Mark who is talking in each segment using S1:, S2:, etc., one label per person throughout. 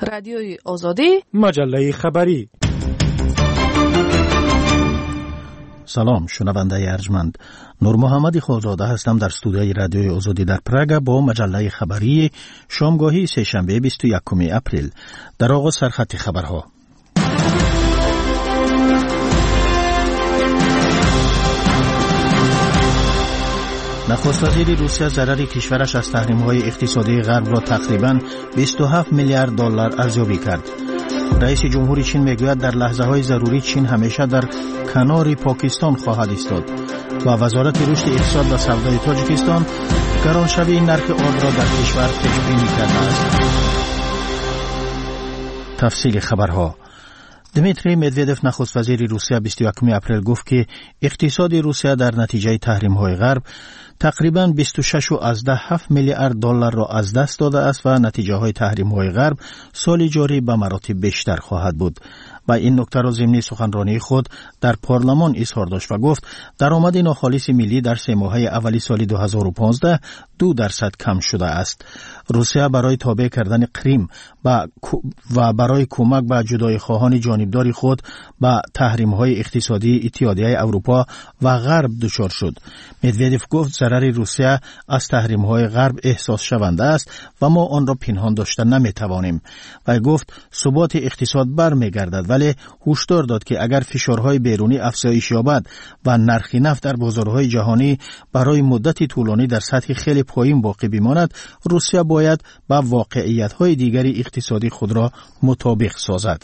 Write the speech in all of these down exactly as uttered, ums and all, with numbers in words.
S1: رادیوی آزادی،
S2: مجله خبری.
S3: سلام شنونده ارجمند، نور محمد خالزاده هستم در استودیوی رادیوی آزادی در پراگ با مجله خبری شامگاهی سه‌شنبه بیست و یکم اپریل. در آغاز سرخط خبرها. نخست وزیر روسیه ضرر کشورش از تحریم‌های اقتصادی غرب را تقریباً بیست و هفت میلیارد دلار ارزیابی کرد. رئیس جمهوری چین میگوید در لحظه‌های ضروری چین همیشه در کنار پاکستان خواهد ایستاد و وزارت رشد اقتصاد و سودای تاجیکستان گرانشوی نرخ آرد را در کشور پیش بینی کرده است. تفصیل خبرها. دمیتری مدودف نخست وزیر روسیه بیست و یکم اپریل گفت که اقتصاد روسیه در نتیجه تحریم‌های غرب تقریباً بیست و شش و هفت میلیارد دلار را از دست داده است و نتیجه های تحریم های غرب سال جاری به مراتب بیشتر خواهد بود. و این نکته را ضمن سخنرانی خود در پارلمان اظهار داشت و گفت درآمد ناخالص ملی در سه ماهه اولی سال دو هزار و پانزده دو درصد کم شده است. روسیه برای تابع کردن کریم و برای کمک به جدای خواهان جانبدار خود به تحریم های اقتصادی اتحادیه اروپا و غرب دچار شد. مدودف گفت ضرر روسیه از تحریم های غرب احساس شونده است و ما آن را پنهان داشته نمی توانیم. و گفت ثبات اقتصاد برمیگردد، ولی هشدار داد که اگر فشارهای بیرونی افزایش یابد و نرخ نفت در بازارهای جهانی برای مدتی طولانی در سطح خیلی پایین باقی بماند، روسیه باید با واقعیت‌های دیگری اقتصادی خود را مطابق سازد.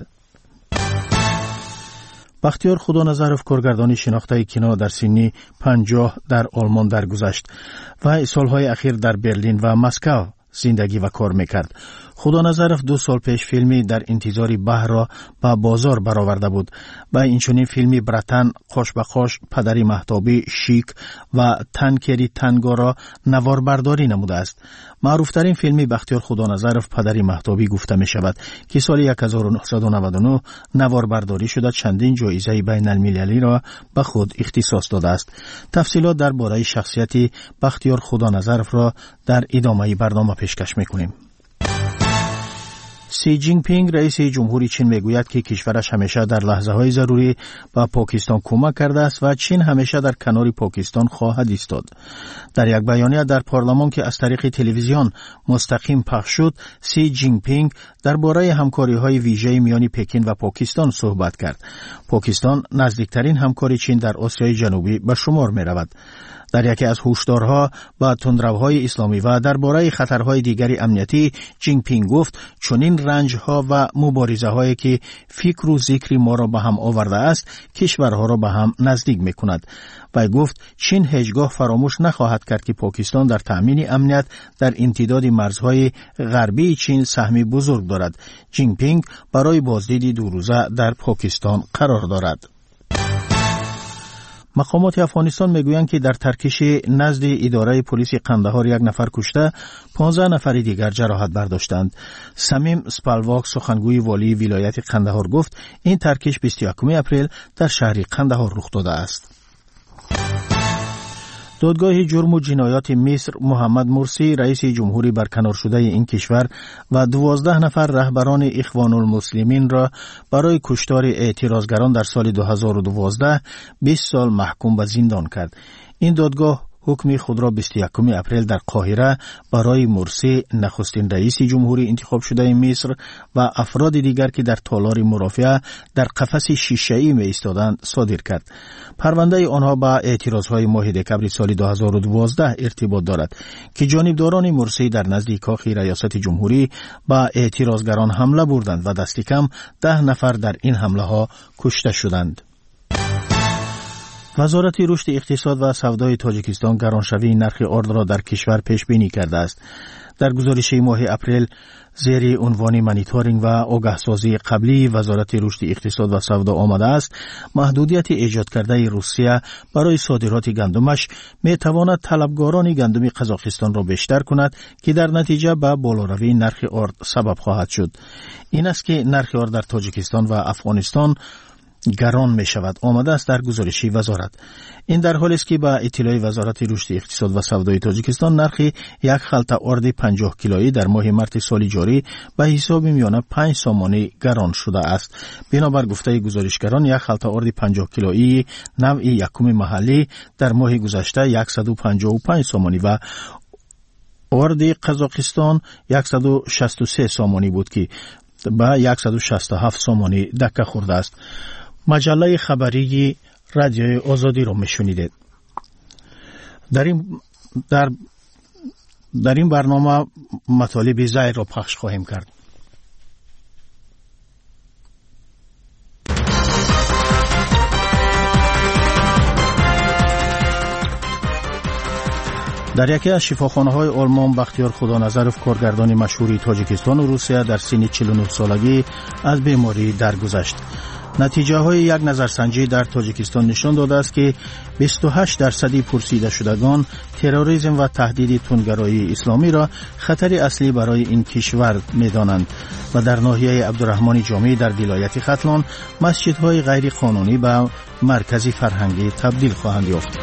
S3: بختیار خدانظرف کارگردانی شناخته کینو در سن پنجاه در آلمان درگذشت و سالهای اخیر در برلین و مسکو زندگی و کار میکرد. خدانظرف دو سال پیش فیلمی در انتظار بحر را به بازار برآورده بود و اینچنین فیلمی برتن، قاش به قاش، پدری مهتابی، شیک و تنکری تنگا را نواربرداری نموده است. معروفترین فیلمی بختیار خدانظرف پدری مهتابی گفته می شود که سال هزار و نهصد و نود و نه نواربرداری شده چندین جایزه بین المللی را به خود اختصاص داده است. تفصیلات درباره شخصیت بختیار خدانظرف را در ادامه برنامه پیشکش می‌کنیم. سی جین پینگ رئیس جمهوری چین میگوید که کشورش همیشه در لحظه‌های ضروری به پاکستان کمک کرده است و چین همیشه در کنار پاکستان خواهد ایستاد. در یک بیانیه در پارلمان که از طریق تلویزیون مستقیم پخش شد، سی جین پینگ درباره همکاری‌های ویژه میان پکین و پاکستان صحبت کرد. پاکستان نزدیکترین همکار چین در آسیای جنوبی به شمار می‌رود. در یکی از هشدارها با تندروهای اسلامی و درباره خطرهای دیگری امنیتی، جین پینگ گفت چنین رنجها و مبارزه هایی که فکر و ذکر ما را به هم آورده است کشورها را به هم نزدیک میکند. و گفت چین هیچگاه فراموش نخواهد کرد که پاکستان در تأمین امنیت در امتداد مرزهای غربی چین سهمی بزرگ دارد. جین پینگ برای بازدید دو روزه در پاکستان قرار دارد. مقامات افغانستان میگویند که در ترکش نزد اداره پلیس قندهار یک نفر کشته، پانزده نفر دیگر جراحت برداشتند. سمیم سپالواک سخنگوی والی ولایت قندهار گفت این ترکش بیست و یکم اپریل در شهر قندهار رخ داده است. دادگاه جرم و جنایات مصر محمد مرسی رئیس جمهوری برکنار شده این کشور و دوازده نفر رهبران اخوان المسلمین را برای کشتار اعتراضگران در سال دو هزار و دوازده بیست سال محکوم به زندان کرد. این دادگاه حکم خود را بیست و یکم اپریل در قاهره برای مرسی نخستین رئیس جمهوری انتخاب شده مصر و افراد دیگر که در تالار مرافعه در قفس شیشه‌ای می ایستادند صادر کرد. پرونده آنها با اعتراضهای ماه دکمبر سال دو هزار و دوازده ارتباط دارد که جانبداران مرسی در نزد کاخ ریاست جمهوری با اعتراضگران حمله بردند و دست کم ده نفر در این حمله ها کشته شدند. وزارت رشد اقتصاد و سودای تاجیکستان گرانشوی نرخ آرد را در کشور پیش بینی کرده است. در گزارش ماه اپریل زیر عنوان مانیتورینگ و آگاهسازی قبلی وزارت رشد اقتصاد و سودا آمده است محدودیت ایجاد کرده روسیه برای صادرات گندمش می تواند طلبگاران گندم قزاقستان را بیشتر کند که در نتیجه به بالاروی نرخ آرد سبب خواهد شد. این است که نرخ آرد در تاجیکستان و افغانستان گران می شود آمده است در گزارشی وزارت. این در حالی است که با اطلاع وزارت رشد اقتصاد و سودای تاجیکستان نرخ یک خلطه ارد پنجاه کیلویی در ماه مارس سال جاری به حساب میانه پنج سامانی گران شده است. بنابر گفته گزارشگران یک خلطه ارد پنجاه کیلویی نوع یکم محلی در ماه گذشته صد و پنجاه و پنج سامانی و ارد قزاقستان صد و شصت و سه سامانی بود که به صد و شصت و هفت سامانی دکه خورده است. مجله خبری رادیوی آزادی را میشنیدید. در این در در این برنامه مطالب زیر را پخش خواهیم کرد. در یکی از شفاخانه‌های آلمان بختیار خدانظرف کارگردان مشهوری تاجیکستان و روسیه در سن چهل و نه سالگی از بیماری درگذشت. نتیجه های یک نظرسنجی در تاجیکستان نشان داده است که بیست و هشت درصد پرسیده شدگان تروریسم و تهدید تندگرایی اسلامی را خطر اصلی برای این کشور می‌دانند و در ناحیه عبدالرحمن جامی در ولایت ختلان مسجدهای غیر قانونی به مرکزی فرهنگی تبدیل خواهند یافت.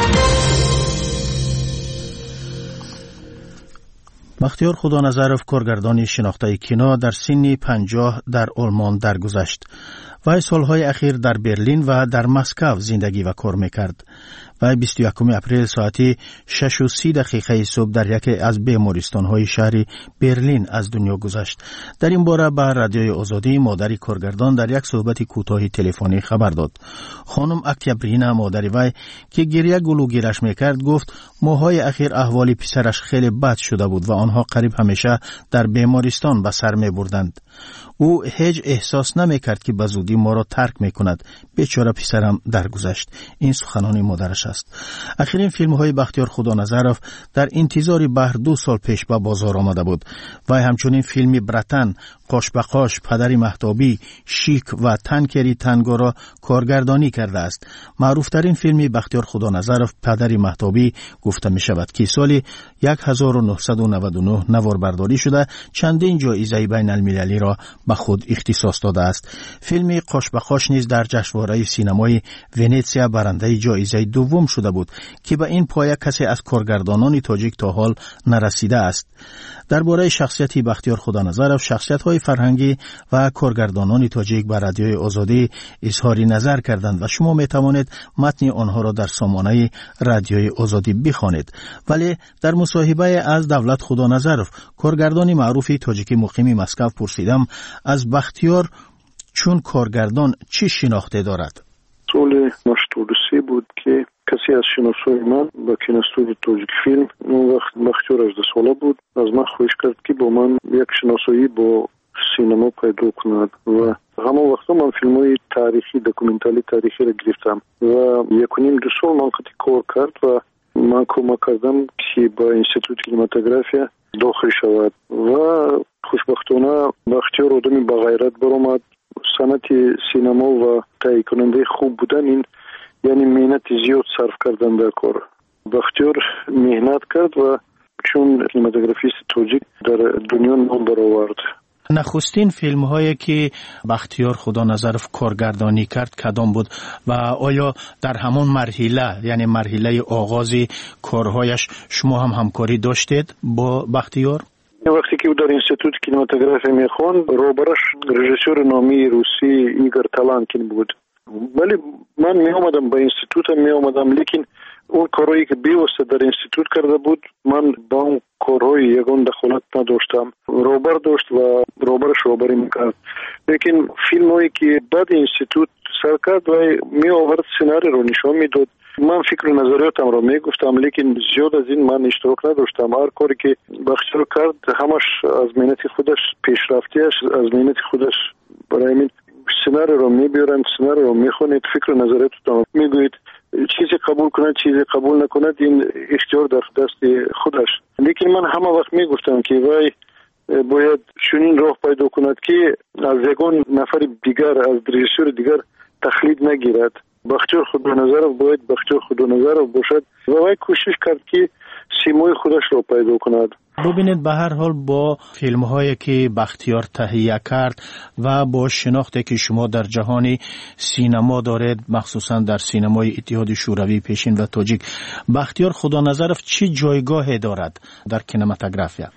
S3: بختیار خدانظرف کارگردان شناخته کینا در سن پنجاه در آلمان درگذشت. وی سالهای اخیر در برلین و در مسکو زندگی و کار میکرد. وی بیست و یکم اپریل ساعت شش و سی دقیقه صبح در یکی از بیمارستان‌های شهر برلین از دنیا گذشت. در این باره به رادیوی آزادی مادر کارگردان در یک صحبت کوتاه تلفنی خبر داد. خانم اکتبرینا مادر وی که گریه گلوگیرش میکرد گفت ماهای اخیر احوال پسرش خیلی بد شده بود و آنها قریب همیشه در بیمارستان به سر میبردند. او هیچ احساس نمیکرد که به زودی ما را ترک میکند. بیچاره پسرم درگذشت. این سخنان مادرش است. اخرین فیلم های بختیار خدانظرف در انتظار بهر دو سال پیش به بازار آمده بود و همچنین فیلم برتن، قاش به قاش، پدری مهتابی، شیک و تنکری تنگو را کارگردانی کرده است. معروف ترین فیلم بختیار خدانظرف پدری مهتابی گفته می شود که سال هزار و نهصد و نود و نه نوار برداری شده چندین جایزه بین المللی را به خود اختصاص داده است. فیلم قاش به قاش نیز در جشنواره سینمای ونیزیا برنده جایزه دوم شده بود که به این پایه کسی از کارگردانان تاجیک تا حال نرسیده است. درباره شخصیت بختیار خدانظرف شخصیت‌های فرهنگی و کارگردانان تاجیک بر رادیوی آزادی اظهار نظر کردند و شما می‌توانید متن آنها را در سامانه رادیوی آزادی بخوانید. ولی در مصاحبه از دولت خدانظرف کارگردان معروف تاجیکی مقیم مسکو پرسیدم از بختیار چون کارگردان چی شناخته دارد.
S1: سال هشتاد و سه بود که کسی از شناسای من با کینوستودیو تاجیک فیلم اون وقت بختیار هجده ساله بود از من خواهش کرد که با من یک شناسایی با سینما پیدا کند و همون وقتا من فیلم های تاریخی دکومنتالی تاریخی را گرفتم و یک و نیم دو سال من قطعی کار کرد و من کمک کردم که با انستیتوت کینماتوگرافیا داخل شود و خوشبختانه بختیار آدمی با غیرت برآمد. صنعت سینما و تهیه کننده خوب بودن این یعنی مهنت زیاد صرف کردن در کار. بختیار مهنت کرد و چون کینماتوگرافیست تاجیک در دنیا نام برآورد.
S3: نخستین فیلم هایی که بختیار خدانظرف کارگردانی کرد کدام بود و آیا در همون مرحله یعنی مرحله آغاز کارهایش شما هم همکاری داشتید با بختیار؟
S1: وقتی که او در انستیتوت کینماتوگرافی میخوند روبرش رژیسور نامی روسی ایگور تالانکین بود. ولی من می آمدم به انستیتوت می آمدم لیکن اون کارهایی که بیوسته در انستیتوت کرده بود من با اون کارهای یگان دخالت نداشتم. روبر داشت و روبرش روبری میکرد. لیکن فیلم هایی که بعد انستیتوت سر کرد و می آورد سیناری رو نشان میداد. من فکر و نظریاتم را می گفتم لیکن زیاد از این من اشتراک نداشتم. هر کاری که بختیار کرد همش از مهنت خودش پیشرفتیش از مهنت خودش برای من سیناری رو می بیارند سیناری رو می خونید فکر و نظریاتتان می گویید چیزی قبول کند چیزی قبول نکند این اختیار در دست خودش. لیکن من همه وقت می گفتم که وای باید چنین راه پیدا کند که از یگان نفر دیگر از رژیسور دیگر تقلید نگیرد. بختیار خدانظرف باید بختیار خدانظرف باشد و وی کوشش کرد که سیمای خودش را پیدا کند.
S3: ببینید به هر حال با فیلم هایی که بختیار تهیه کرد و با شناختی که شما در جهان سینما دارید، مخصوصا در سینمای اتحاد شوروی پیشین و تاجیک، بختیار خدانظرف چه جایگاهی دارد در کینماتوگرافیا؟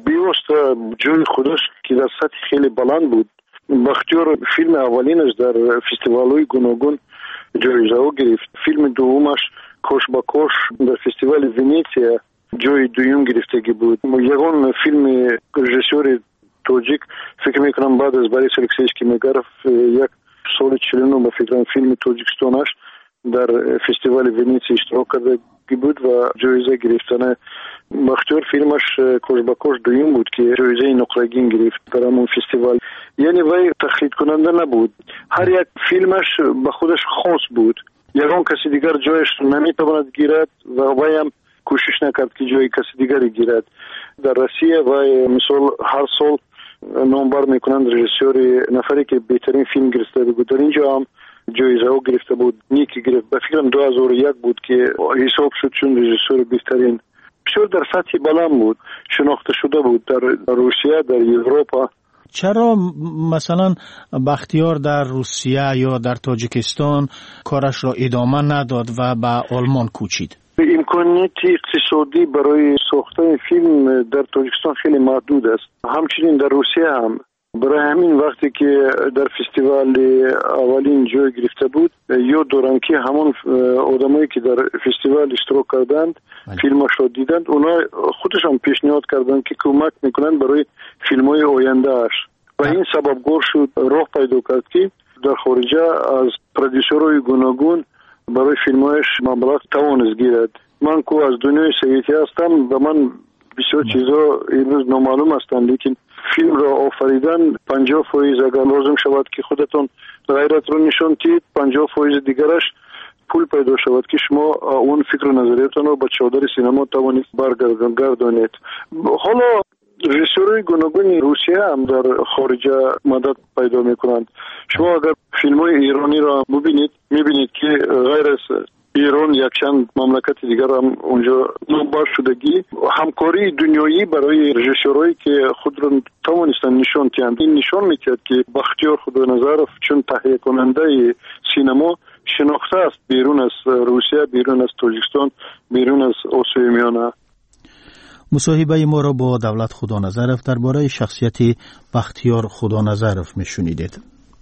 S1: بیوست جای خودش که در سطح خیلی بلند بود. بختیار فیلم اولینش در فستیوال‌های گوناگون جایزه گرفت. فیلم دومش کوش با کوش در فستیوال ونیزیا جای دوم گرفتگی بود. یگان فیلم رژیسور تاجیک فکر میکنم بعد از باریس الکسییویچ مگارف یک سال چهل و نه با فکرم فیلم تاجیکستانش در فستیوال ونیزیا اشتراک کرده بود و جایزه گرفتن. بختیار فیلمش کوش با کوش دوم بود که جایزه نقره‌گین گرفت در همون فستیوال. یعنی وی تقلید کننده نبود. هر یک فیلمش به خودش خاص بود. یگان کسی دیگر جایش نمیتواند گیرد و وی هم کوشش نکرد که جای کسی دیگری گیرد. در روسیه وی مثال هر سال نامبر میکنند رژیسور نفری که بهترین فیلم گرفته بود. در اینجا هم جایزه او گرفته بود، نیکی گرفت. به فکرم دو هزار و یک بود که حساب شد چون رژیسور بهترین. بسیار در سطح بلند بود، شناخته شده بود در روسیه، در اروپا.
S3: چرا مثلا بختیار در روسیه یا در تاجیکستان کارش را ادامه نداد و به آلمان کوچید؟
S1: امکانیت اقتصادی برای ساختن فیلم در تاجیکستان خیلی محدود است. همچنین در روسیه هم. برای همین وقتی که در فستیوال اولین جای گرفته بود، یا دارن که همون آدمایی که در فستیوال اشتراک کردند فیلمش را دیدند، اونا خودشان پیشنهاد کردند که کمک میکنند برای فیلم‌های آینده‌اش و این سببگار شد راه پیدا کرد که در خارجه از پرودیوسرهای گوناگون برای فیلم‌هایش مبلغ توانست گیرد. من کو از دنیای سویتی هستم و من بسیار چیزا امروز نامعلوم هستند، لیکن فیلم را آفریدن پنجاه فایز اگر لازم شود که خودتون غیرت رو نشان دهید، پنجاه فایز دیگرش پول پیدا شود که شما اون فکر و نظریتون رو با چادر سینما توانید برگردانید. حالا رژیسورهای گوناگون روسیه هم در خارج مدد پیدا میکنند. شما اگر فیلم‌های ایرانی را ببینید میبینید که غیر از ایران یک چند مملکت دیگر هم اونجا نامبر شدگی همکاری دنیایی برای رژیسورایی که خود را توانستن نشان دهند. این نشان می‌دهد که بختیار خدانظرف چون تهیه کننده سینما شناخته است بیرون از روسیه، بیرون از تاجیکستان، بیرون از آسیای میانه.
S3: مصاحبه ما را با دولت خدانظرف درباره شخصیت بختیار خدانظرف میشنیدید.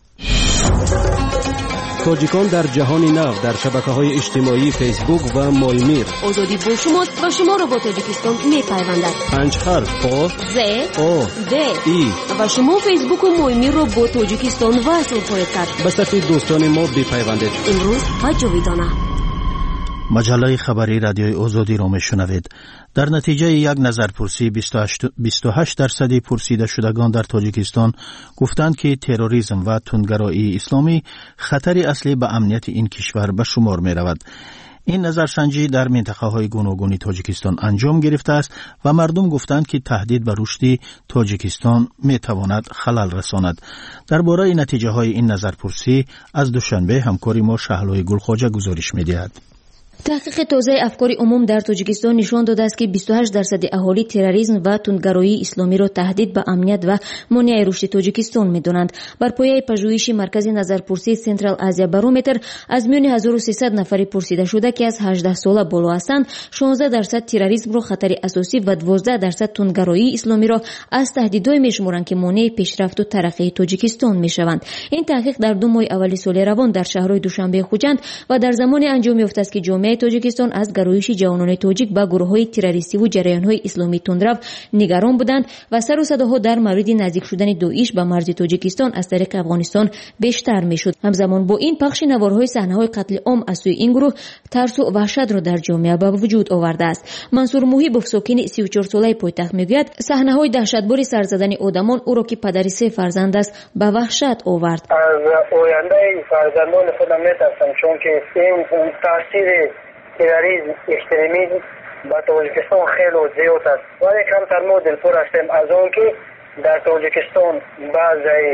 S2: تاجیکان در جهان نو در شبکه‌های اجتماعی فیسبوک و مایمیر.
S4: آزادی با شما و شما را با تاجیکستان می‌پیوندد.
S2: پنج حرف پا
S4: ز
S2: او
S4: د
S2: ای
S4: و شما فیسبوک و مایمیر را با تاجیکستان وصل خواهید کرد.
S2: به صفحه دوستان ما بپیوندید.
S4: امروز و جاویدانه.
S3: مجله خبری رادیوی آزادی را میشنوید. در نتیجه یک نظرپرسی بیست و هشت درصد پرسیده شدگان در تاجیکستان گفتند که تروریسم و تندگرایی اسلامی خطری اصلی به امنیت این کشور به شمار می رود. این نظرسنجی در منطقه های گوناگون تاجیکستان انجام گرفته است و مردم گفتند که تهدید به رشد تاجیکستان می تواند خلل رساند. درباره نتیجه های این نظرپرسی از دوشنبه همکاری ما شهلای گلخواجه گزارش می دهد.
S5: تحقیق تازه افکار عموم در تاجیکستان نشان داده است که بیست و هشت درصد اهالی تروریسم و تندگرایی اسلامی را تهدید به امنیت و مانع رشد تاجیکستان می‌دانند. بر پایه پژوهش مرکز نظرپرسی سنترال آسیا بارومتر از میان هزار و سیصد نفری پرسیده شده که از هجده ساله بالا هستند، شانزده درصد تروریسم را خطر اساسی و دوازده درصد تندگرایی اسلامی را از تهدیدهای می‌شمارند که مانع پیشرفت و ترقی تاجیکستان می‌شوند. این تحقیق در دو ماه اول سال روان در شهرهای دوشنبه خوجند و در زمان انجام یافته است که جامعه تاجیکستان از گرایش جوانان تاجیک به گروه‌های تروریستی و جریان‌های اسلامی تندرو نگران بودند و سر و صداها در مورد نزدیک شدن داعش به مرز تاجیکستان از طریق افغانستان بیشتر می‌شد. همزمان با این پخش نوارهای صحنه‌های قتل عام از سوی این گروه ترس و وحشت را در جامعه به وجود آورده است. منصور محیبوف ساکن سی و چهار ساله پایتخت میگوید صحنه‌های دهشتبار سر زدن آدمان او را که پدر سه فرزند است به وحشت آورد.
S6: از آینده فرزندان خودم می‌ترسم چون که این تاثیر تروریسم اکستریمیسم با تاجیکستان خیلی زیاد است. ولی کمتر ما دلپور هستیم از اون که در تاجیکستان بعضی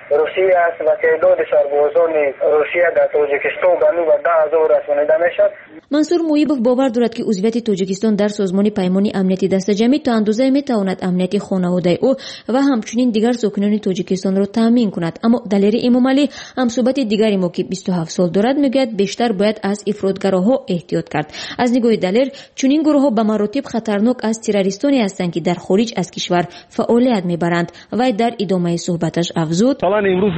S6: روسیه است و تعداد سربازان روسیه در تاجیکستان بالغ به ده هزار رسانیده میشد.
S5: منصور مویبوف باور دارد که عضویت تاجیکستان در سازمان پیمان امنیتی دستجمعی تا اندازه میتواند امنیت خانواده او و همچنین دیگر ساکنان تاجیکستان را تامین کند. اما دلیری امامعلی همصحبت دیگری ما که بیست و هفت سال دارد میگوید بیشتر باید از افراطگراها احتیاط کرد. از نگاه دلیر چنین گروه‌ها به مراتب خطرناک از تروریستانی هستند که در خارج از کشور فعالیت میبرند. و در ادامه صحبتش افزود:
S7: الان امروز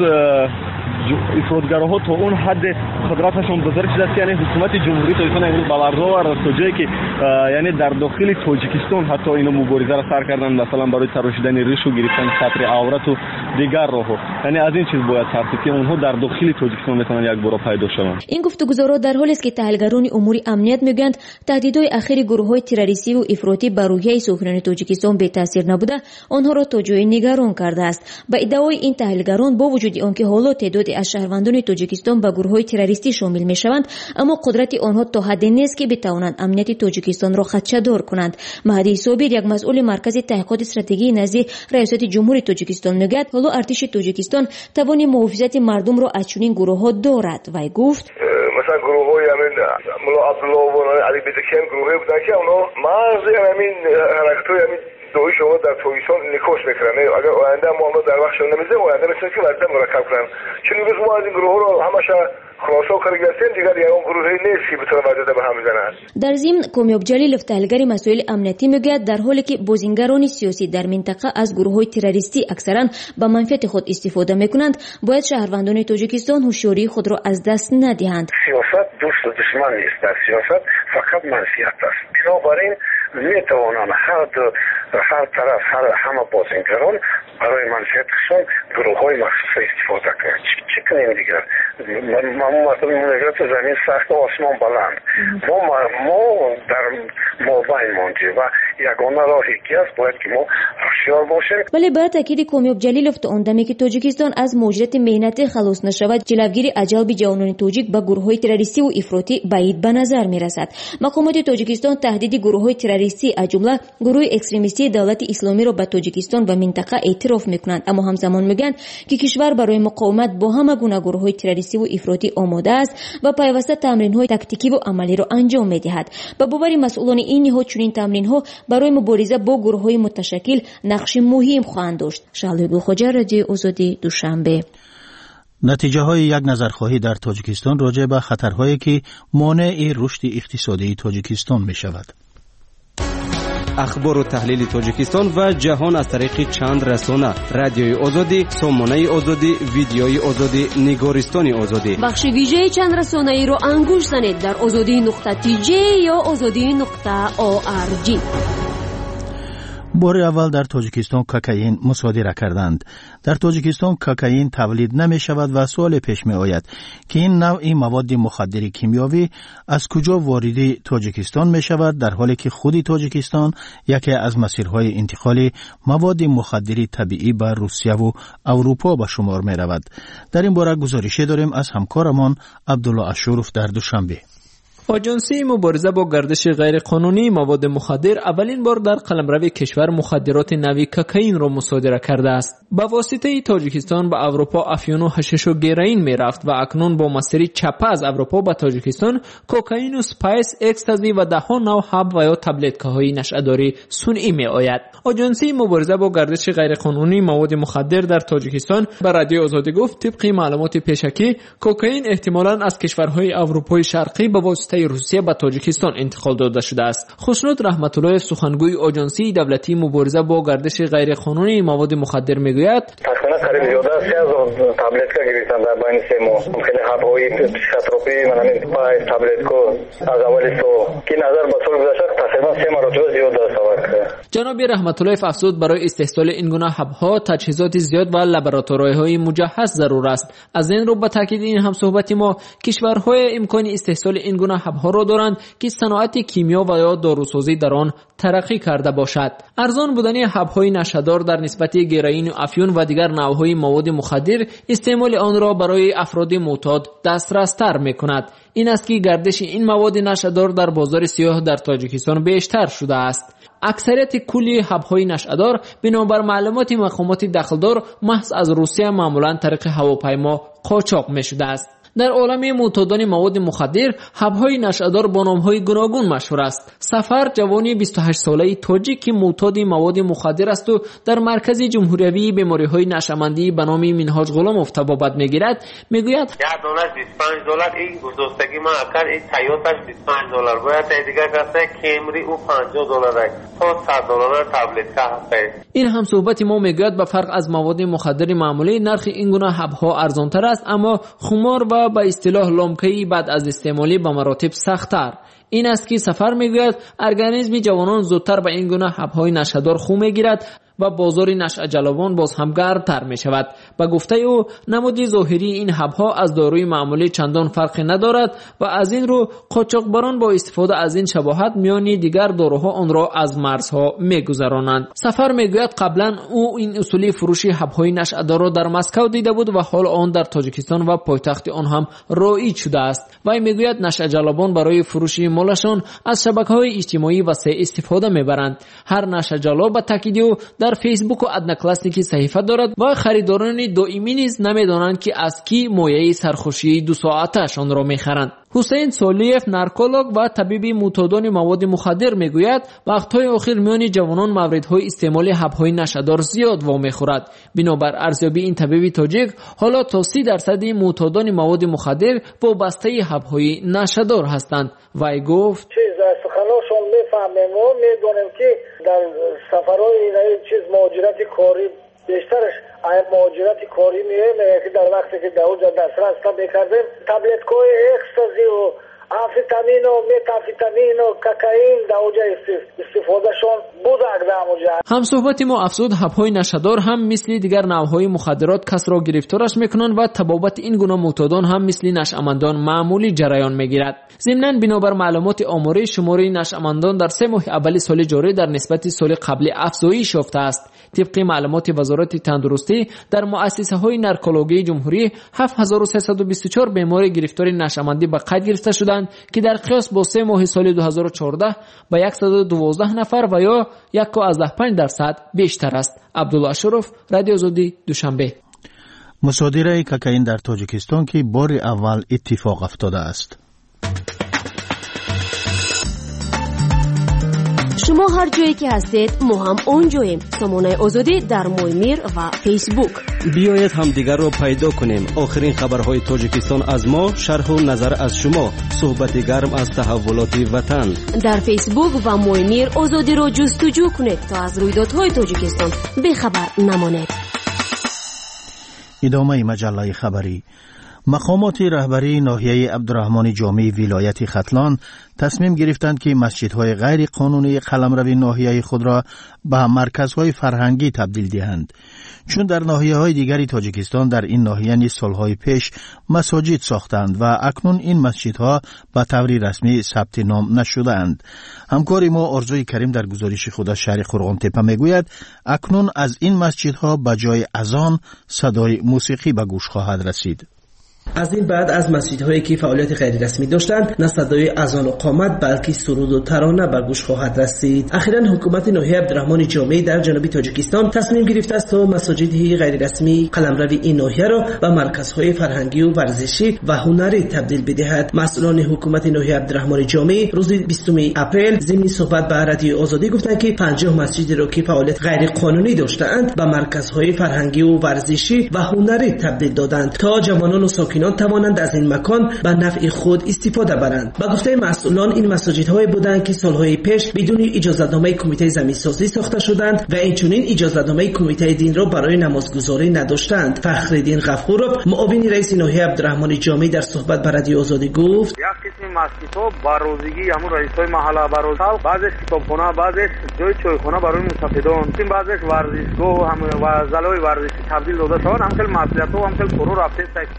S7: افراطگراها تا اون حد قدرتشون بزرگ شده است، یعنی حکومت جمهوری تاجیکستان امروز باورها و رسوجایی که یعنی در داخل تاجیکستان حتی اینو مبارزه را سر کردن، مثلا برای تراشیدن ریش و گرفتن سطر عورت و دیگر راهها، یعنی از این چیز باید ترسید که اونها در داخل تاجیکستان میتونن یک بار پیدا شوند. این
S5: گفتگوها در حالی است که تحلیلگران امور امنیت میگویند تهدیدهای اخیر گروه‌های تروریستی و افراطی بر روحیه ساکنان تاجیکستان بی تاثیر نبوده آنها را تا جای نگران کرده است. با ادعای این تحلیلگران با وجود آنکه حالا تعداد از شهروندان تاجیکستان به گروه‌های تروریستی شامل میشوند، اما قدرت آنها تا حدی نیست که بتوانند امنیت تاجیکستان را خدشه‌دار کنند. مهدی صابر یک مسئول مرکز تحقیقات استراتژی نزد ریاست جمهوری تاجیکستان میگوید حالا ارتش تاجیکستان توان محافظت مردم را از چنین گروه‌ها دارد و گفت
S8: مثلا گروه‌های همین ملا عبدالله و علی بدکیان گروهی بودن که اونا مرز همین حرکت‌های همین دوی شما در تاجیکستان نکوش میکنن. اگر آینده ما اونا در وقتشون نمیزنیم آینده مثل که وضع مرکب کنن، چون امروز ما از این گروه رو همش خلاصه کاری گرفتیم، دیگر یا اون گروهی نیست که بتونه وضع به هم بزنن. در
S5: ضمن کامیاب جلیلوف تحلیلگر مسائل امنیتی میگوید در حالی که بازیگران سیاسی در منطقه از گروه‌های تروریستی اکثرا به منفعت خود استفاده میکنند، باید شهروندان تاجیکستان هوشیاری خود را از دست ندهند.
S9: سیاست دوست و دشمن نیست، در سیاست فقط منفعت است. بنابراین میتوانند هر دو هر طرف هر همه بازیگران برای منفعتشون گروه‌های مخصوص استفاده کنند. چی کنیم دیگر؟ ما مطلب میگه تو زمین سخت و آسمان بلند. ما ما در مابین ماندیم و یگانه راهی که است باید که ما هوشیار باشیم.
S5: ولی بر تاکید کامیاب جلیلوف تا اون دمی که تاجیکستان از مهاجرت مهنتی خلاص نشود، جلوگیری عجلب جوانان تاجیک با گروه‌های تروریستی و افراطی بعید به نظر میرسد. مقامات تاجیکستان تهدید گروه‌های تروریستی از جمله گروه اکستریمیستی دولت اسلامی را به تاجیکستان و منطقه اعتراف میکنند، اما همزمان میگن که کشور برای مقاومت با همه گونه گروه‌های تروریستی و افراطی آماده است و پیوسته تمرین‌های تاکتیکی و عملی را انجام می‌دهد. به باور مسئولان این نهاد چنین تمرین‌ها برای مبارزه با گروه‌های متشکل نقش مهم خواهند داشت. شعله گلخجر، رادیو آزادی، دوشنبه.
S3: نتیجه های یک نظرخواهی در تاجیکستان راجع به خطرهایی که مانع رشد اقتصادی تاجیکستان می شود.
S2: اخبار و تحلیل تاجیکستان و جهان از طریق چند رسانه: رادیوی آزادی، سامانه آزادی، ویدیوی آزادی، نگارستان آزادی.
S4: بخش ویژه چند رسانه ای را انگوش زنید در آزادی نقطه تی جی یا آزادی نقطه او آر جی.
S3: بار اول در تاجیکستان کوکائین مصادره کردند. در تاجیکستان کوکائین تولید نمی شود و سوال پیش می آید که این نوع مواد مخدر کیمیاوی از کجا وارد تاجیکستان می شود، در حالی که خود تاجیکستان یکی از مسیرهای انتقال مواد مخدر طبیعی به روسیه و اروپا به شمار می رود. در این باره گزارشی داریم از همکارمان عبدالله اشوروف در دوشنبه.
S10: آژانسی مبارزه با گردش غیرقانونی مواد مخدر اولین بار در قلمرو کشور مخدرات نوعی کوکائین را مصادره کرده است. با واسطه تاجیکستان به اروپا افیون و حشیش و گیرین می رفت و اکنون با مسیر چپه از اروپا به تاجیکستان کوکائین و سپایس، اکستازی و ده ها نوع حب و یا تبلتکه های نشه‌داری صنعی می آید. آژانسی مبارزه با گردش غیرقانونی مواد مخدر در تاجیکستان به رادیو آزادی گفت طبق معلومات پیشکی کوکائین احتمالاً از کشورهای اروپای شرقی به واسطه روسیه به تاجیکستان انتقال داده شده است. خسرو رحمت الله سخنگوی آژانسی دولتی مبارزه با گردش غیرقانونی مواد مخدر میگوید
S9: تقریبا قریب زیاده از سه هزار تبلتکا گرفتن در بین سه ماه. خیلی حب‌های پسیکوتروپی منم پای تبلتکو از اول سو که نظر به سال گذشته تقریبا سه مرتبه زیاد است.
S10: جناب رحمت الله افزود برای استحصال این گونه حب‌ها تجهیزات زیاد و لابراتوارهای مجهز ضرور است. از این رو به تاکید این هم صحبت ما کشورهای امکان استحصال این گونه حب‌ها را دارند که صنعت کیمیا و یا داروسازی در آن ترقی کرده باشد. ارزان بودن حب‌های نشه‌دار در نسبت گیرین و افیون و دیگر نوع‌های مواد مخدر استعمال آن را برای افراد معتاد دسترس‌تر می‌کند. این است که گردش این مواد نشه‌دار در بازار سیاه در تاجیکستان بیشتر شده است. اکثریت کلی حب‌های نشه‌دار بنابر معلومات مقامات دخلدار محض از روسیه معمولاً طریق هواپیما قاچاق می‌شده است. در عالم معتادان مواد مخدر حب‌های نشه‌دار با نام‌های گوناگون مشهور است. سفر جوانی بیست و هشت ساله تاجیک که معتاد مواد مخدر است و در مرکز جمهوری بیماری‌های نشه‌مندی به نام منهاج غلاموف طبابت می‌گیرد میگوید
S11: یک دلار بیست و پنج دلار این دوستگی ما اکر این تایوتاش بیست و پنج دلار باید دیگه کسه کیمری او پنجاه دلار تا صد دلار تبلت که هست.
S10: این هم صحبت ما میگوید به فرق از مواد مخدر معمولی نرخ این گونه حب‌ها ارزان‌تر است، اما خمار و به اصطلاح لامکه‌ای بعد از استعمالی به مراتب سخت‌تر. این است که سفر میگوید ارگانیسم جوانان زودتر به این گونه حب‌های نشه‌دار خو میگیرد و بازار نشأ جلبان باز هم گرمتر می شود. به گفته او نمود ظاهری این حب‌ها از داروی معمولی چندان فرقی ندارد و از این رو قاچاقبران با استفاده از این شباهت میان دیگر داروها آن را از مرزها میگذرانند. سفر میگوید قبلا او این اصولی فروشی حب‌های نشأدار را در مسکو دیده بود و حال آن در تاجیکستان و پایتخت آن هم رایج شده است. و میگوید نشأ جلبان برای فروشی مالشان از شبکه‌های اجتماعی وسیع استفاده میبرند. هر نشأ جلب به تاکید او در فیسبوک و ادنا کلاسیکی صحیفه دارد و خریداران دائمی نیز نمیدانند که از کی مایه سرخوشی دو ساعتشان را میخرند. حسین سالیف نارکولوگ و طبیب معتادان مواد مخدر میگوید وقت‌های اخیر میان جوانان موردهای استعمال حب‌های نشه‌دار زیاد وامی خورد. بنابر ارزیابی این طبیب تاجیک حالا تا سی درصد معتادان مواد مخدر وابسته حب‌های نشه‌دار هستند. وی گفت
S6: سخناشون میفهمیم و میدونیم که در سفرهای این چیز مهاجرت کاری بیشترش این مهاجرت کاری میه که در وقتی که دوجا دسترس میکردیم تبلت کوی اکستازی و آمفتامین و متامفتامین و کوکائین دوجا استفاده شون بود اقداموجا.
S10: هم صحبت ما افزود حب‌های نشه‌دار هم مثل دیگر نوع‌های مخدرات کس را گرفتارش میکنند و تبابت این گونه معتادان هم مثل نشأمندان معمولی جریان میگیرد. ضمناً بنابر معلومات آماری شماره نشأمندان در سه ماه اول سال جاری در نسبت سال قبل افزایش یافته است. طبق معلومات وزارت تندرستی در مؤسسه‌های نارکولوژی جمهوری هفت هزار و سیصد و بیست و چهار بیمار گرفتار نشأمندی به قید گرفته شدند که در قیاس با سه ماه سال دو هزار و چهارده به صد و دوازده نفر و یا یک و پنج درصد بیشتر است. عبدالله اشرف، رادیو آزادی، دوشنبه.
S3: مصادره کوکائین در تاجیکستان که بار اول اتفاق افتاده است.
S4: شما هر جایی که هستید ما هم اونجاییم. سامانه آزادی در مویمیر و فیسبوک.
S2: بیایید هم دیگر رو پیدا کنیم. آخرین خبرهای تاجیکستان از ما، شرح و نظر از شما، صحبت گرم از تحولات وطن.
S4: در فیسبوک و مویمیر آزادی رو جستجو کنید تا از رویدادهای تاجیکستان بیخبر نمانید.
S3: ادامه مجله خبری. مقامات رهبری ناحیه عبدالرحمن جامی ولایت ختلان تصمیم گرفتند که مسجدهای غیر قانونی قلمرو ناحیه خود را به مرکزهای فرهنگی تبدیل دهند، چون در ناحیه‌های دیگری تاجیکستان در این ناحیه نیز سالهای پیش مساجد ساختند و اکنون این مسجدها به طور رسمی ثبت نام نشده‌اند. همکار ما آرزوی کریم در گزارش خود از شهر قرغانتپه میگوید اکنون از این مسجدها به جای اذان صدای موسیقی به گوش خواهد رسید.
S12: از این بعد از مسجدهایی که فعالیت غیر رسمی داشتند نه صدای اذان و قامت بلکه سرود و ترانه به گوش خواهد رسید. اخیراً حکومت ناحیه عبدالرحمن جامی در جنوب تاجیکستان تصمیم گرفته است تا مساجد غیر رسمی قلمرو این ناحیه را به مرکزهای فرهنگی و ورزشی و هنری تبدیل بدهد. مسئولان حکومت ناحیه عبدالرحمن جامی روز بیستم اپریل ضمن صحبت به رادیو آزادی گفتند که پنجاه مسجد را که فعالیت غیر قانونی داشتند به مرکزهای فرهنگی و ورزشی و هنری تبدیل دادند تا جوانان و ساکنان توانند از این مکان به نفع خود استفاده برند. با گفته مسئولان این مساجدهای بودند که سالهای پیش بدون اجازه‌نامه کمیته زمین‌سازی ساخته شدند و اینچنین اجازه‌نامه کمیته دین را برای نمازگزاری نداشتند. فخرالدین غفورov معاون رئیس ناحیه عبدالرحمن جامی در صحبت با رادیو آزادی گفت
S13: یک قسم مسجدها با روزگی همون رئیسای محله برای بعضی کتابخانه بعضی جای چایخانه برای مسافران این بعضی ورزشگاه هم و زلای ورزشی تبدیل داده شدند. همچنین مسجدها همچنین فرو رفته.
S12: از حکومت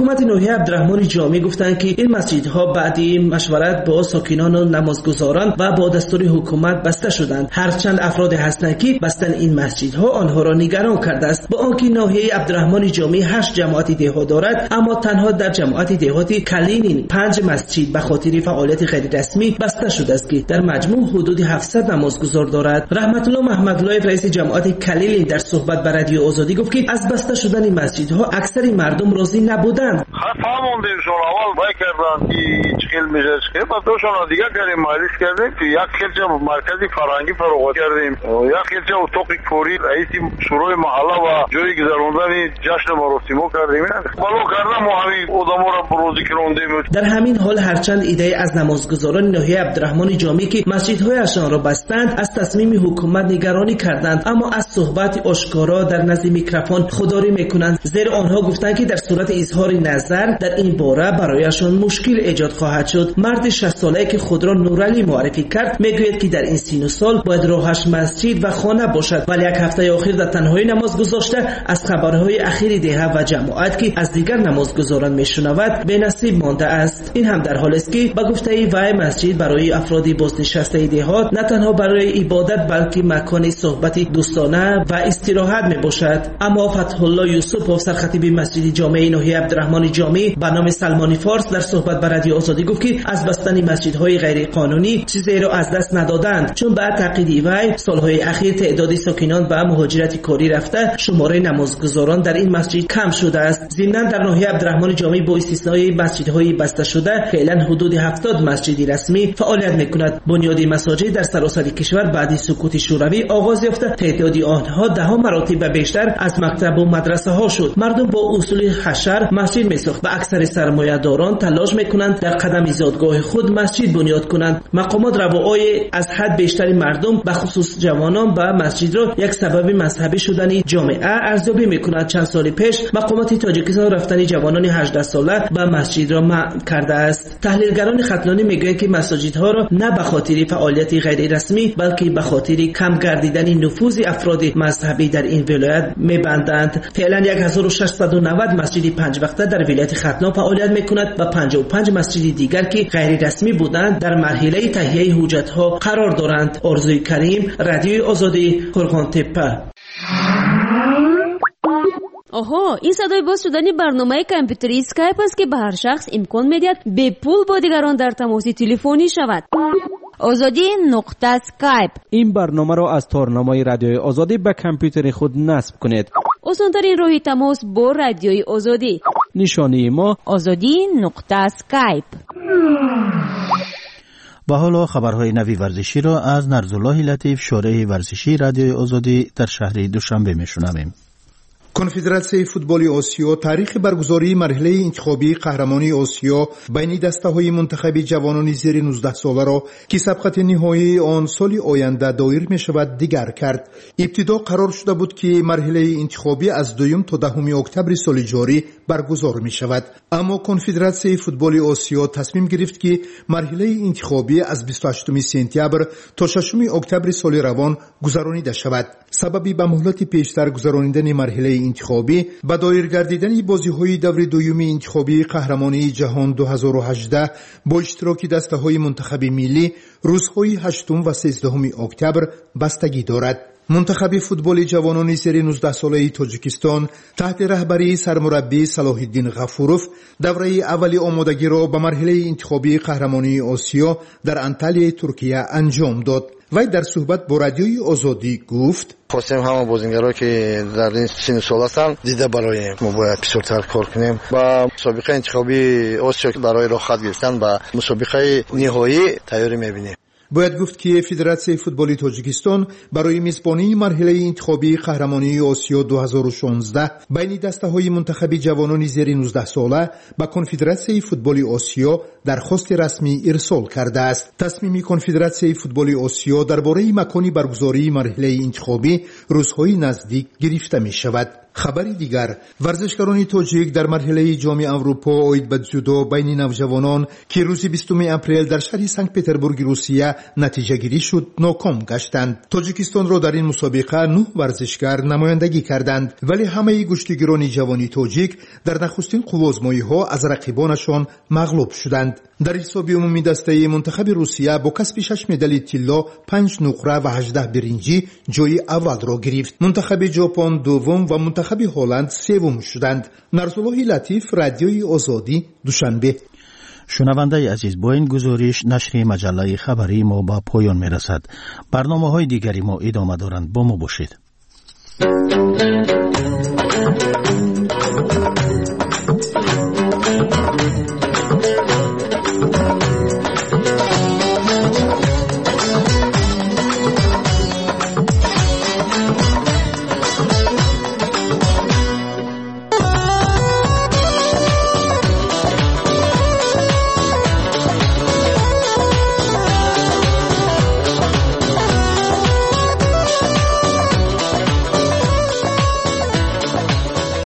S12: حکومت ناحیه عبدالرحمن جامی گفتند که این مسجدها بعدی مشورت با ساکنان و نمازگزاران و با دستور حکومت بسته شدند. هرچند افراد هستند که بستن این مسجدها آنها را نگران کرده است. با آنکه ناحیه عبدالرحمن جامی هشت جماعت دهات دارد، اما تنها در جماعت دهاتی کلینین پنج مسجد به خاطر فعالیت غیر رسمی بسته شده است که در مجموع حدود هفتصد نمازگزار دارد. رحمت الله محمدلایف رئیس جماعت کلینین در صحبت با رادیو آزادی گفت که از بسته شدن مسجدها اکثر مردم راضی نبودند.
S14: فهموندیم شون اول وای کردن که چخیل میشه چخیل بعد دوشون دیگه کردیم مجلس کردیم که یک خیلچه مرکزی فرهنگی فراغت کردیم، یک خیلچه اتاق کوری رئیس شورای محله و جای گذراندن جشن مراسمو کردیم. بالو کردن ما همین آدما را بروزی کردیم.
S12: در همین حال هرچند ایده از نمازگزاران ناحیه عبدالرحمن جامی که مسجدهایشان را بستند از تصمیم حکومت نگرانی کردند، اما از صحبت آشکارا در نزد میکروفون خودداری میکنند، زیرا آنها گفتند که در صورت اظهار نظر در این باره برایشان مشکل ایجاد خواهد شد. مرد شصت ساله که خود را نورعلی معرفی کرد میگوید که در این سن و سال باید راهش مسجد و خانه باشد، ولی یک هفته اخیر در تنهایی نماز گذاشته. از خبرهای اخیر ده و جماعت که از دیگر نمازگزاران میشنود به نصیب مانده است. این هم در حالی است که به گفته وی مسجد برای افراد بازنشسته دهات نه تنها برای عبادت بلکه مکان صحبت دوستانه و استراحت می باشد. اما فتح الله یوسف سرخطیب مسجد جامع ناحیه عبدالرحمن جامی به نام سلمانی فارس در صحبت با رادیو آزادی گفت که از بستن مسجدهای غیر قانونی چیزی را از دست ندادند، چون بعد تقیید وی سالهای اخیر تعداد ساکنان به مهاجرت کاری رفته شماره نمازگزاران در این مسجد کم شده است. ضمن در ناحیه عبدالرحمن جامی با استثنای مسجدهای بسته شده فعلا حدود هفتاد مسجد رسمی فعالیت میکند. بنیاد مساجد در سراسر کشور بعد سکوت شوروی آغاز یافته، تعداد آنها ده ها مراتب بیشتر از مکتب و مدرسه ها شد. مردم با اصول حشر مسجد میساخت و اکثر سرمایه‌داران تلاش میکنند در قدم ایجادگاه خود مسجد بنیاد کنند. مقامات رواهای از حد بیشتر مردم به خصوص جوانان به مسجد را یک سبب مذهبی شدن جامعه ارزیابی میکنند. چند سال پیش مقامات تاجیکستان رفتن جوانان هجده ساله به مسجد را منع کرده است. تحلیلگران ختلانی میگویند که مساجدها را نه به خاطر فعالیت غیر رسمی بلکه به خاطر کم گردیدن نفوذ افراد مذهبی در این ولایت میبندند. فعلا هزار و ششصد و نود مسجد پنج وقته در ولایت ختلان فعالیت میکند و پنجاه و پنج مسجد دیگر که غیر رسمی بودند در مرحله تهیه حجتها قرار دارند. آرزوی کریم، رادیو آزادی، قرغان تپه.
S4: آها، این صدای باز شدن برنامه کامپیوتری اسکایپ است که به هر شخص امکان میدهد به پول با دیگران در تماس تلفنی شود. آزادی نقطه اسکایپ.
S2: این برنامه را از تارنامه رادیوی آزادی به کامپیوتر خود نصب کنید.
S4: آسان‌ترین راه تماس با رادیوی آزادی.
S2: نشانی ما
S4: آزادی نقطه اسکایپ.
S3: با حالا خبرهای نوی ورزشی را از نرزالله لطیف، شارح ورزشی رادیوی آزادی در شهر دوشنبه میشنویم.
S15: کنفدراسیون فوتبال آسیا تاریخ برگزاری مرحله انتخابی قهرمانی آسیا بین دسته‌های منتخب جوانان زیر نوزده ساله را که سبقت نهایی آن سال آینده دایر می‌شود دیگر کرد. ابتدا قرار شده بود که مرحله انتخابی از دوم تا دهم اکتبر سال جاری برگزار می‌شود، اما کنفدراسیون فوتبال آسیا تصمیم گرفت که مرحله انتخابی از بیست و هشتم سپتامبر تا ششم اکتبر سال روان گذرانیده شود. سببی به مهلت پیشتر گذراندن مرحله انتخابی به دایر گردیدن بازی‌های دور دوم انتخابی قهرمانی جهان دو هزار و هجده با اشتراک دسته‌های منتخب ملی روزهای هشتم و سیزدهم اکتبر بستگی دارد. منتخب فوتبال جوانان زیر نوزده ساله تاجیکستان تحت رهبری سرمربی صلاح الدین غفوروف دوره اولی آمادگی را به مرحله انتخابی قهرمانی آسیا در انطالیای ترکیه انجام داد. وی در صحبت با رادیوی آزادی گفت:
S16: خواستیم همه بازیگرایی که در این سن سال هستند دیده برای ما باید پیشتر کار کنیم با مسابقه انتخابی آسیا برای راه خط گرفتن با مسابقه نهایی تیاری می‌بینیم.
S15: باید گفت که فدراسیون فوتبال تاجیکستان برای میزبانی مرحله انتخابی قهرمانی آسیا دو هزار و شانزده بین دسته‌های منتخب جوانان زیر نوزده ساله به کنفدراسیون فوتبال آسیا درخواست رسمی ارسال کرده است. تصمیم کنفدراسیون فوتبال آسیا درباره مکانی برگزاری مرحله انتخابی روزهای نزدیک گرفته می شود. خبری دیگر، ورزشکاران تاجیک در مرحله جام اروپا اوید به جودو بین نوجوانان که روز بیستم اپریل در شهر سنت پترزبورگ روسیه نتیجه گیری شد ناکام گشتند. تاجیکستان را در این مسابقه نه ورزشکار نمایندگی کردند، ولی همه گشتیگران جوانی تاجیک در نخستین قوازمایی‌ها از رقیبانشان مغلوب شدند. در حساب عمومی دسته منتخب روسیه با کسب شش مدال طلا، پنج نقره و هجده برنجی جای اول را گرفت. منتخب ژاپن دوم و منتخب هلند سوم شدند. نرسالله لطیف، رادیوی آزادی، دوشنبه.
S3: شنونده عزیز، با این گزارش نشر مجله خبری ما با پایان میرسد. برنامه های دیگری ما ادامه دارند. با ما باشید.